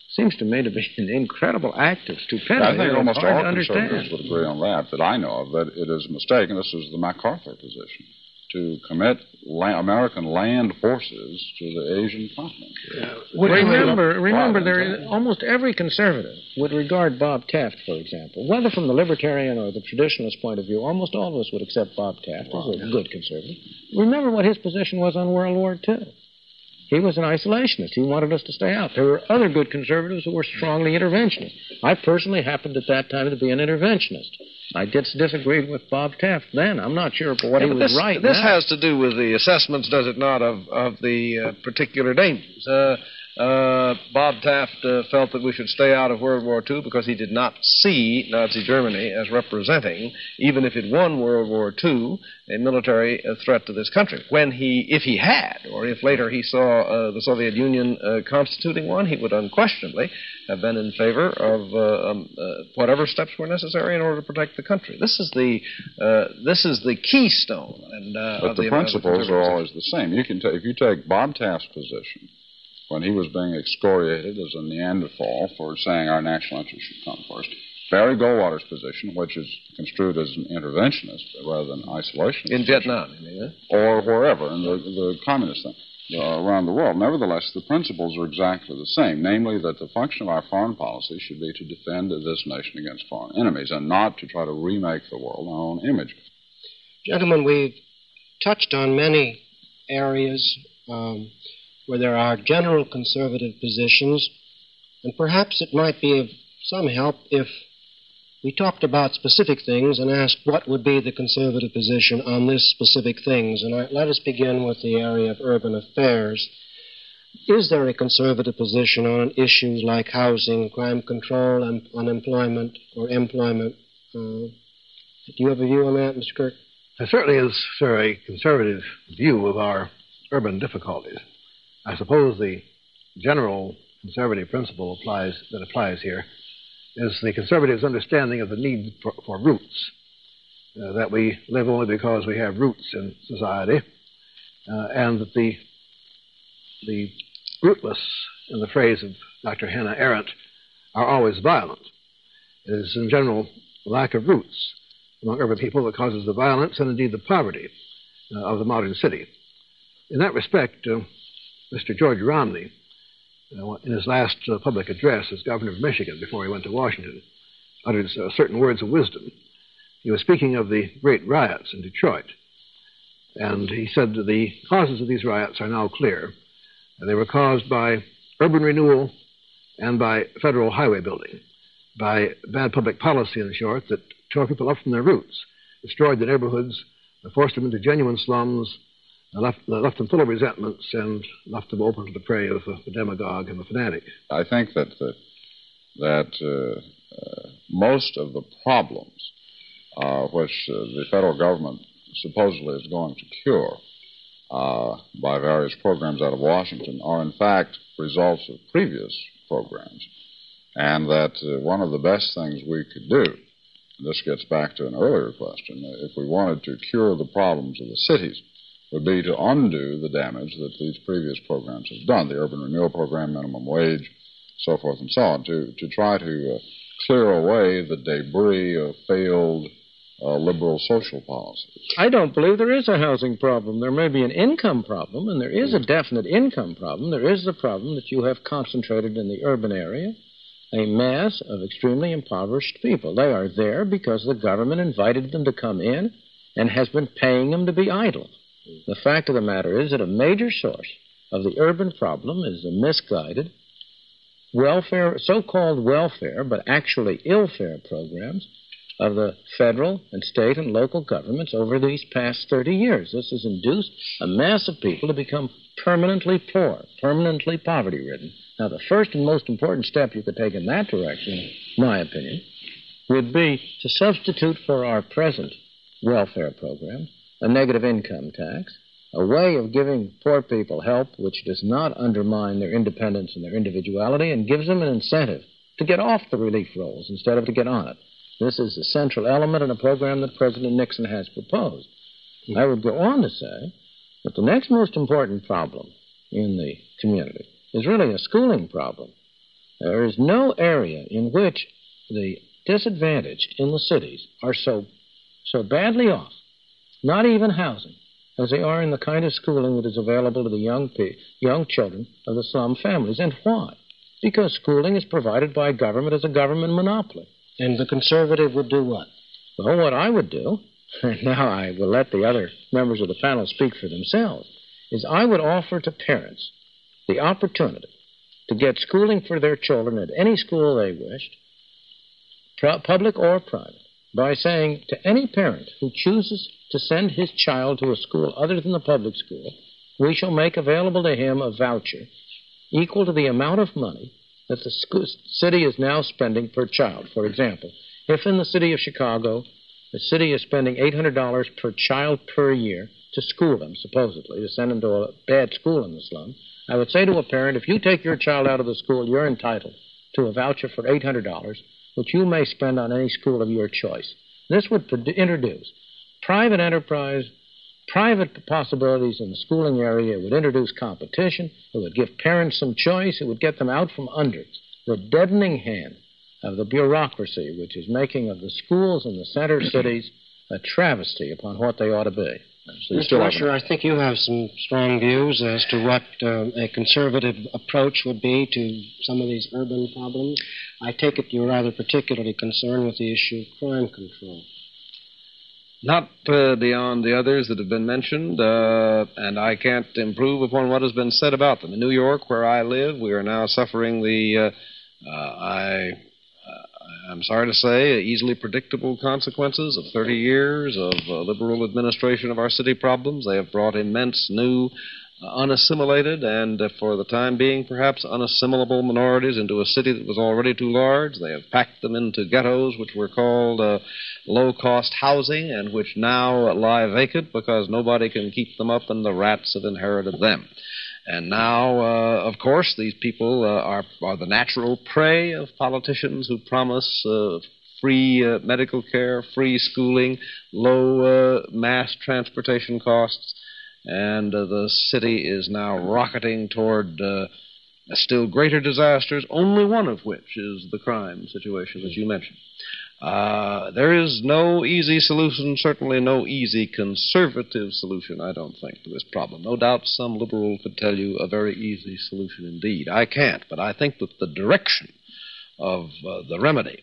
S4: seems to me to be an incredible act of stupidity.
S7: I think almost
S4: hard
S7: all
S4: to understand.
S7: conservatives would agree on that, that I know of, that it is a mistake, and this is the MacArthur position, to commit la- American land forces to the Asian continent.
S4: Yeah. Remember, remember, there is, almost every conservative would regard Bob Taft, for example, whether from the libertarian or the traditionalist point of view. Almost all of us would accept Bob Taft wow. as a good conservative. Remember what his position was on World War Two. He was an isolationist. He wanted us to stay out. There were other good conservatives who were strongly interventionist. I personally happened at that time to be an interventionist. I just disagreed with Bob Taft then. I'm not sure for what
S1: yeah,
S4: he was
S1: this,
S4: right.
S1: This
S4: now.
S1: has to do with the assessments, does it not, of, of the uh, particular dangers. Uh, uh, Bob Taft uh, felt that we should stay out of World War Two because he did not see Nazi Germany as representing, even if it won World War Two, a military uh, threat to this country. When he, if he had, or if later he saw uh, the Soviet Union uh, constituting one, he would unquestionably have been in favor of uh, um, uh, whatever steps were necessary in order to protect the country. This is the uh, this is the keystone. And uh,
S7: but
S1: of
S7: the,
S1: the
S7: principles are always the same. You can t- if you take Bob Taft's position when he was being excoriated as a Neanderthal for saying our national interest should come first. Barry Goldwater's position, which is construed as an interventionist rather than isolationist.
S1: In Vietnam, you mean, huh?
S7: Or wherever, in the, the communist thing. Uh, around the world. Nevertheless, the principles are exactly the same, namely that the function of our foreign policy should be to defend this nation against foreign enemies and not to try to remake the world in our own image.
S8: Gentlemen, we've touched on many areas um, where there are general conservative positions, and perhaps it might be of some help if we talked about specific things and asked what would be the conservative position on this specific things. And I, let us begin with the area of urban affairs. Is there a conservative position on issues like housing, crime control, and unemployment or employment? Uh, do you have a view on that, Mister Kirk?
S5: There certainly is, sir, a conservative view of our urban difficulties. I suppose the general conservative principle applies that applies here is the conservatives' understanding of the need for, for roots, uh, that we live only because we have roots in society, uh, and that the, the rootless, in the phrase of Doctor Hannah Arendt, are always violent. It is, in general, lack of roots among urban people that causes the violence and, indeed, the poverty uh, of the modern city. In that respect, uh, Mister George Romney, Uh, in his last uh, public address as governor of Michigan before he went to Washington, uttered uh, certain words of wisdom. He was speaking of the great riots in Detroit, and he said that the causes of these riots are now clear. They were caused by urban renewal and by federal highway building, by bad public policy, in short, that tore people up from their roots, destroyed the neighborhoods, forced them into genuine slums, Left, left them full of resentments and left them open to the prey of the, the demagogue and the fanatic.
S7: I think that the, that uh, uh, most of the problems uh, which uh, the federal government supposedly is going to cure uh, by various programs out of Washington are in fact results of previous programs, and that uh, one of the best things we could do, and this gets back to an earlier question, if we wanted to cure the problems of the cities, would be to undo the damage that these previous programs have done, the urban renewal program, minimum wage, so forth and so on, to, to try to uh, clear away the debris of failed uh, liberal social policies.
S4: I don't believe there is a housing problem. There may be an income problem, and there is a definite income problem. There is the problem that you have concentrated in the urban area a mass of extremely impoverished people. They are there because the government invited them to come in and has been paying them to be idle. The fact of the matter is that a major source of the urban problem is the misguided welfare, so-called welfare, but actually ill-fare programs of the federal and state and local governments over these past thirty years. This has induced a mass of people to become permanently poor, permanently poverty-ridden. Now, the first and most important step you could take in that direction, in my opinion, would be to substitute for our present welfare programs a negative income tax, a way of giving poor people help which does not undermine their independence and their individuality and gives them an incentive to get off the relief rolls instead of to get on it. This is a central element in a program that President Nixon has proposed. I would go on to say that the next most important problem in the community is really a schooling problem. There is no area in which the disadvantaged in the cities are so so badly off, not even housing, as they are in the kind of schooling that is available to the young pe- young children of the slum families. And why? Because schooling is provided by government as a government monopoly.
S8: And the conservative would do what?
S4: Well, what I would do, and now I will let the other members of the panel speak for themselves, is I would offer to parents the opportunity to get schooling for their children at any school they wished, public or private, by saying to any parent who chooses to send his child to a school other than the public school, we shall make available to him a voucher equal to the amount of money that the school, city is now spending per child. For example, if in the city of Chicago, the city is spending eight hundred dollars per child per year to school them, supposedly, to send them to a bad school in the slum, I would say to a parent, if you take your child out of the school, you're entitled to a voucher for eight hundred dollars, which you may spend on any school of your choice. This would pro- introduce private enterprise, private possibilities in the schooling area. It would introduce competition. It would give parents some choice. It would get them out from under the deadening hand of the bureaucracy, which is making of the schools in the center cities a travesty upon what they ought to be.
S8: So Mister Usher, I think you have some strong views as to what uh, a conservative approach would be to some of these urban problems. I take it you're rather particularly concerned with the issue of crime control.
S1: Not uh, beyond the others that have been mentioned, uh, and I can't improve upon what has been said about them. In New York, where I live, we are now suffering the, uh, uh, I, uh, I'm sorry to say, easily predictable consequences of thirty years of uh, liberal administration of our city problems. They have brought immense new, uh, unassimilated, and uh, for the time being, perhaps unassimilable minorities into a city that was already too large. They have packed them into ghettos, which were called uh, low-cost housing, and which now lie vacant because nobody can keep them up, and the rats have inherited them. And now, uh, of course, these people uh, are, are the natural prey of politicians who promise uh, free uh, medical care, free schooling, low uh, mass transportation costs, and uh, the city is now rocketing toward uh, still greater disasters, only one of which is the crime situation, as you mentioned. Uh, there is no easy solution, certainly no easy conservative solution, I don't think, to this problem. No doubt some liberal could tell you a very easy solution indeed. I can't, but I think that the direction of uh, the remedy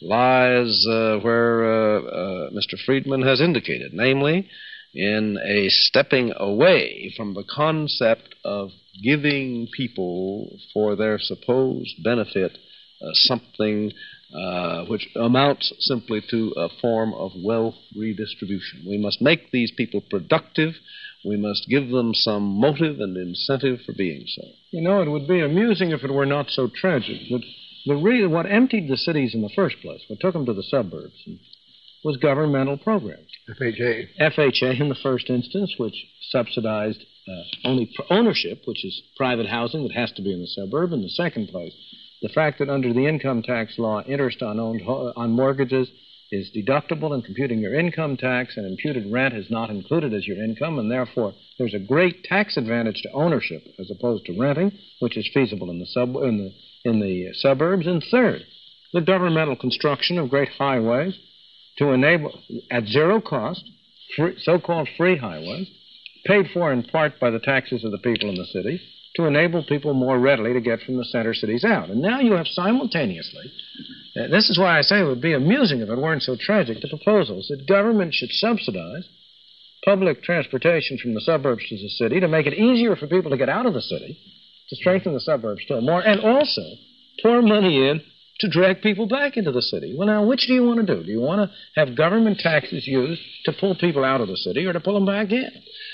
S1: lies uh, where uh, uh, Mister Friedman has indicated, namely in a stepping away from the concept of giving people for their supposed benefit uh, something Uh, which amounts simply to a form of wealth redistribution. We must make these people productive. We must give them some motive and incentive for being so.
S4: You know, it would be amusing if it were not so tragic. But the re- what emptied the cities in the first place, what took them to the suburbs, was governmental programs.
S5: F H A.
S4: F H A in the first instance, which subsidized uh, only pr- ownership, which is private housing that has to be in the suburb. In the second place, the fact that under the income tax law, interest on owned ho- on mortgages is deductible in computing your income tax, and imputed rent is not included as your income, and therefore there's a great tax advantage to ownership as opposed to renting, which is feasible in the sub in the in the suburbs. And third, the governmental construction of great highways to enable, at zero cost, free, so-called free highways, paid for in part by the taxes of the people in the city, to enable people more readily to get from the center cities out. And now you have simultaneously, uh, this is why I say it would be amusing if it weren't so tragic, the proposals that government should subsidize public transportation from the suburbs to the city to make it easier for people to get out of the city, to strengthen the suburbs still more, and also pour money in to drag people back into the city. Well, now, which do you want to do? Do you want to have government taxes used to pull people out of the city or to pull them back in?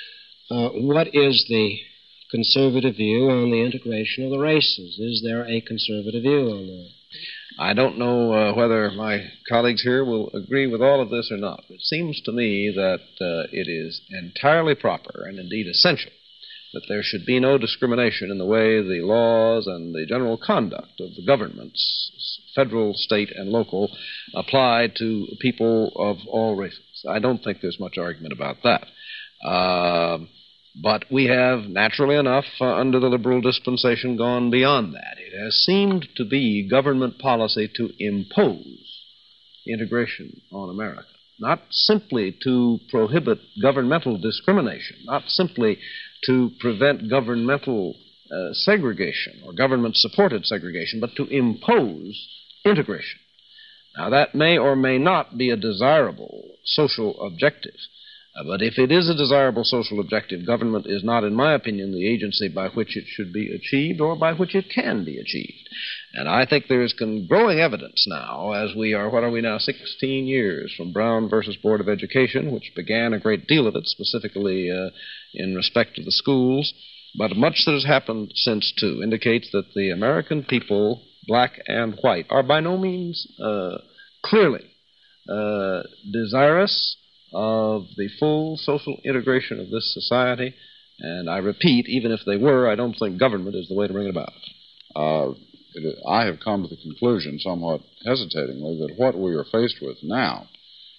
S8: Uh, what is the conservative view on the integration of the races? Is there a conservative view on that?
S1: I don't know uh, whether my colleagues here will agree with all of this or not. It seems to me that uh, it is entirely proper and indeed essential that there should be no discrimination in the way the laws and the general conduct of the governments, federal, state, and local, apply to people of all races. I don't think there's much argument about that. Uh, But we have, naturally enough, uh, under the liberal dispensation, gone beyond that. It has seemed to be government policy to impose integration on America, not simply to prohibit governmental discrimination, not simply to prevent governmental uh, segregation or government-supported segregation, but to impose integration. Now, that may or may not be a desirable social objective. Uh, but if it is a desirable social objective, government is not, in my opinion, the agency by which it should be achieved or by which it can be achieved. And I think there is con- growing evidence now, as we are, what are we now, sixteen years from Brown versus Board of Education, which began a great deal of it, specifically uh, in respect to the schools. But much that has happened since, too, indicates that the American people, black and white, are by no means uh, clearly uh, desirous of the full social integration of this society. And I repeat, even if they were, I don't think government is the way to bring it about.
S7: Uh, it, I have come to the conclusion, somewhat hesitatingly, that what we are faced with now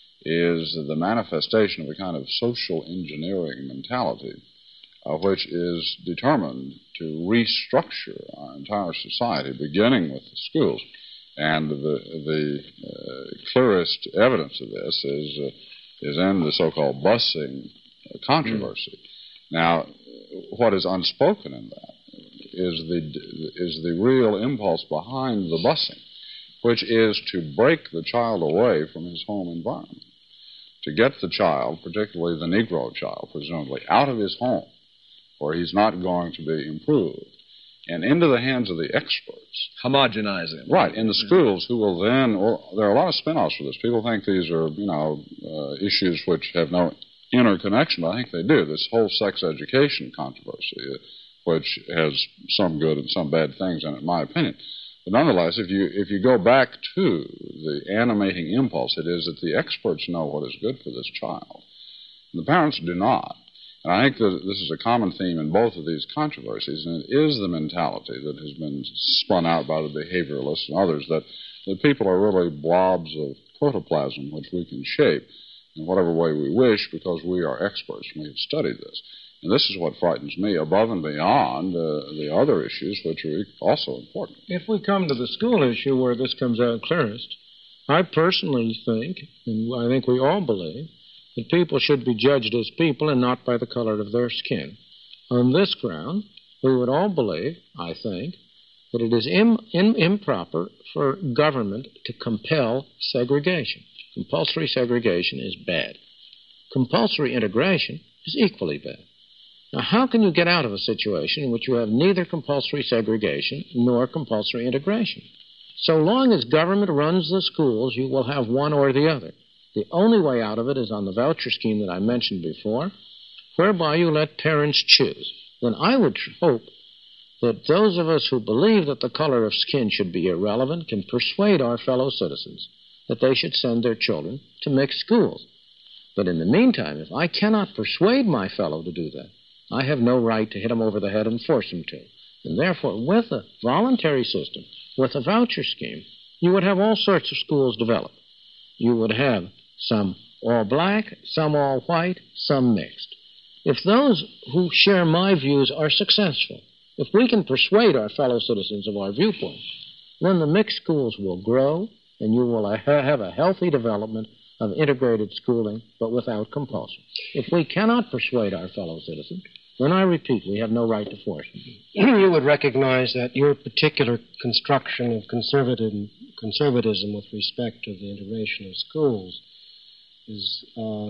S7: is the manifestation of a kind of social engineering mentality, uh, which is determined to restructure our entire society, beginning with the schools. And the, the uh, clearest evidence of this is uh, is in the so-called busing controversy. Mm. Now, what is unspoken in that is the is the real impulse behind the busing, which is to break the child away from his home environment, to get the child, particularly the Negro child, presumably, out of his home, where he's not going to be improved, and into the hands of the experts.
S1: Homogenizing.
S7: Right, in the schools, who will then, well, there are a lot of spin-offs for this. People think these are, you know, uh, issues which have no interconnection, but I think they do. This whole sex education controversy, uh, which has some good and some bad things in it, in my opinion. But nonetheless, if you if you go back to the animating impulse, it is that the experts know what is good for this child. And the parents do not. And I think that this is a common theme in both of these controversies, and it is the mentality that has been spun out by the behavioralists and others that, that people are really blobs of protoplasm which we can shape in whatever way we wish because we are experts and we have studied this. And this is what frightens me above and beyond uh, the other issues which are also important.
S4: If we come to the school issue where this comes out clearest, I personally think, and I think we all believe, that people should be judged as people and not by the color of their skin. On this ground, we would all believe, I think, that it is im- in- improper for government to compel segregation. Compulsory segregation is bad. Compulsory integration is equally bad. Now, how can you get out of a situation in which you have neither compulsory segregation nor compulsory integration? So long as government runs the schools, you will have one or the other. The only way out of it is on the voucher scheme that I mentioned before, whereby you let parents choose. Then I would hope that those of us who believe that the color of skin should be irrelevant can persuade our fellow citizens that they should send their children to mixed schools. But in the meantime, if I cannot persuade my fellow to do that, I have no right to hit him over the head and force him to. And therefore, with a voluntary system, with a voucher scheme, you would have all sorts of schools develop. You would have some all black, some all white, some mixed. If those who share my views are successful, if we can persuade our fellow citizens of our viewpoint, then the mixed schools will grow and you will have a healthy development of integrated schooling, but without compulsion. If we cannot persuade our fellow citizens, then I repeat, we have no right to force them.
S8: You would recognize that your particular construction of conservatism, conservatism with respect to the integration of schools is uh,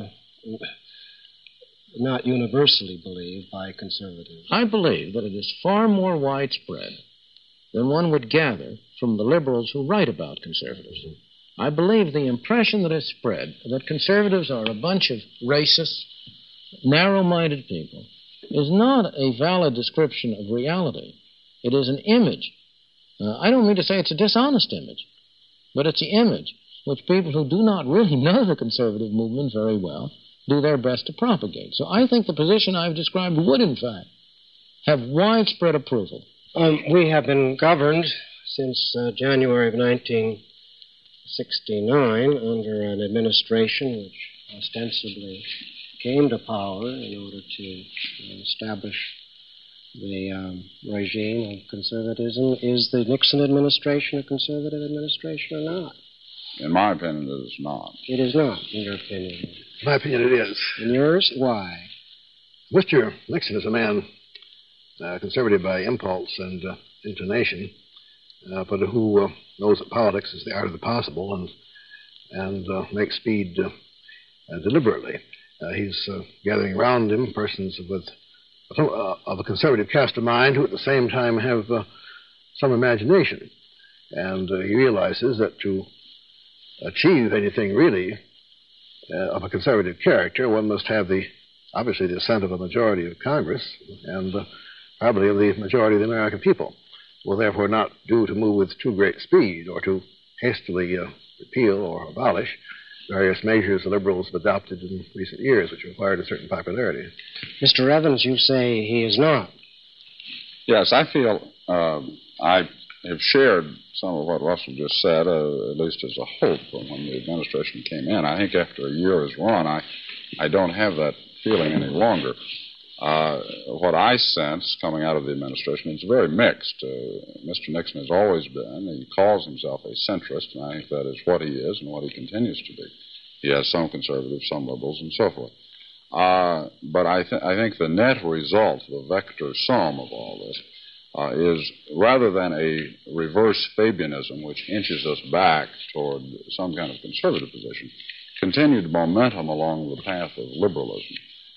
S8: not universally believed by conservatives.
S4: I believe that it is far more widespread than one would gather from the liberals who write about conservatism. I believe the impression that is spread that conservatives are a bunch of racist, narrow-minded people is not a valid description of reality. It is an image. Uh, I don't mean to say it's a dishonest image, but it's the image which people who do not really know the conservative movement very well do their best to propagate. So I think the position I've described would, in fact, have widespread approval.
S8: Um, we have been governed since uh, January of nineteen sixty-nine under an administration which ostensibly came to power in order to establish the um, regime of conservatism. Is the Nixon administration a conservative administration or not?
S7: In my opinion, it is not.
S8: It is not, in your opinion.
S5: In my opinion, it is.
S8: In yours? Why?
S5: Mister Nixon is a man uh, conservative by impulse and uh, intonation, uh, but who uh, knows that politics is the art of the possible and and uh, makes speed uh, uh, deliberately. Uh, he's uh, gathering around him persons with uh, of a conservative cast of mind who at the same time have uh, some imagination. And uh, he realizes that to achieve anything really uh, of a conservative character, one must have the, obviously, the assent of a majority of Congress and uh, probably of the majority of the American people. Will therefore not do to move with too great speed or to hastily uh, repeal or abolish various measures the Liberals have adopted in recent years, which required a certain popularity.
S8: Mister Evans, you say he is not.
S7: Yes, I feel uh, I have shared some of what Russell just said, uh, at least as a hope from when the administration came in. I think after a year has run, I, I don't have that feeling any longer. Uh, what I sense coming out of the administration is very mixed. Uh, Mister Nixon has always been, he calls himself a centrist, and I think that is what he is and what he continues to be. He has some conservatives, some liberals, and so forth. Uh, but I, th- I think the net result, the vector sum of all this, uh, is rather than a reverse Fabianism, which inches us back toward some kind of conservative position, continued momentum along the path of liberalism.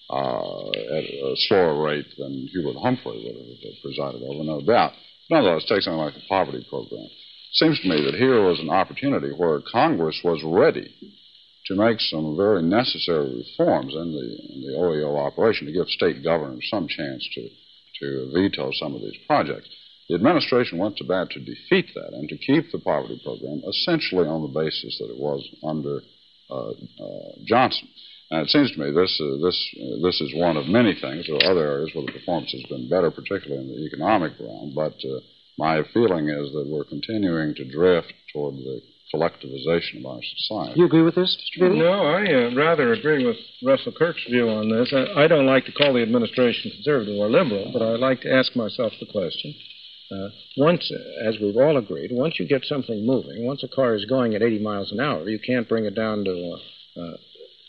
S7: Uh, at a slower rate than Hubert Humphrey would have presided over, no doubt. Nonetheless, take something like the poverty program. It seems to me that here was an opportunity where Congress was ready to make some very necessary reforms in the, in the O E O operation to give state governors some chance to, to veto some of these projects. The administration went to bat to defeat that and to keep the poverty program essentially on the basis that it was under uh, uh, Johnson. And it seems to me this uh, this uh, this is one of many things. There are other areas where the performance has been better, particularly in the economic realm. But uh, my feeling is that we're continuing to drift toward the collectivization of our society.
S8: You agree with this, Mister Biddy?
S4: No, I uh, rather agree with Russell Kirk's view on this. I, I don't like to call the administration conservative or liberal, but I like to ask myself the question. Uh, once, uh, as we've all agreed, once you get something moving, once a car is going at eighty miles an hour, you can't bring it down to uh, uh,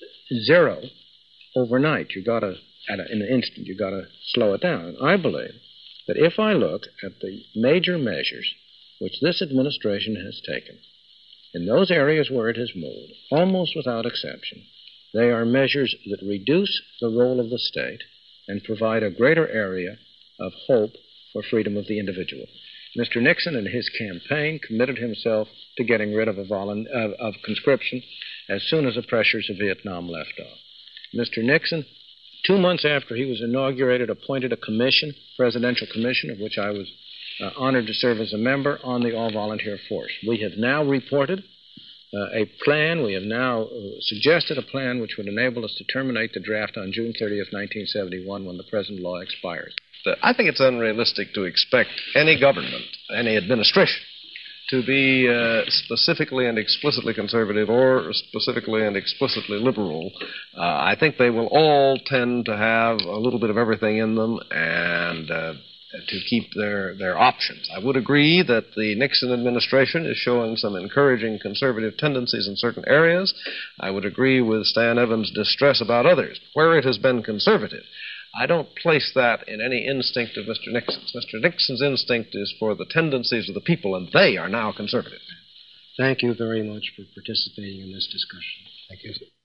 S4: zero overnight. You got to, at a, in an instant, you got to slow it down. And I believe that if I look at the major measures which this administration has taken, in those areas where it has moved, almost without exception, they are measures that reduce the role of the state and provide a greater area of hope for freedom of the individual. Mister Nixon and his campaign committed himself to getting rid of, a volu- of, of conscription as soon as the pressures of Vietnam left off. Mister Nixon, two months after he was inaugurated, appointed a commission, presidential commission, of which I was uh, honored to serve as a member, on the all-volunteer force. We have now reported uh, a plan, we have now uh, suggested a plan which would enable us to terminate the draft on June thirtieth, nineteen seventy-one, when the present law expires.
S1: I think it's unrealistic to expect any government, any administration, to be uh, specifically and explicitly conservative or specifically and explicitly liberal. Uh, I think they will all tend to have a little bit of everything in them and uh, to keep their, their options. I would agree that the Nixon administration is showing some encouraging conservative tendencies in certain areas. I would agree with Stan Evans' distress about others. Where it has been conservative, I don't place that in any instinct of Mister Nixon's. Mister Nixon's instinct is for the tendencies of the people, and they are now conservative.
S8: Thank you very much for participating in this discussion.
S5: Thank you, sir.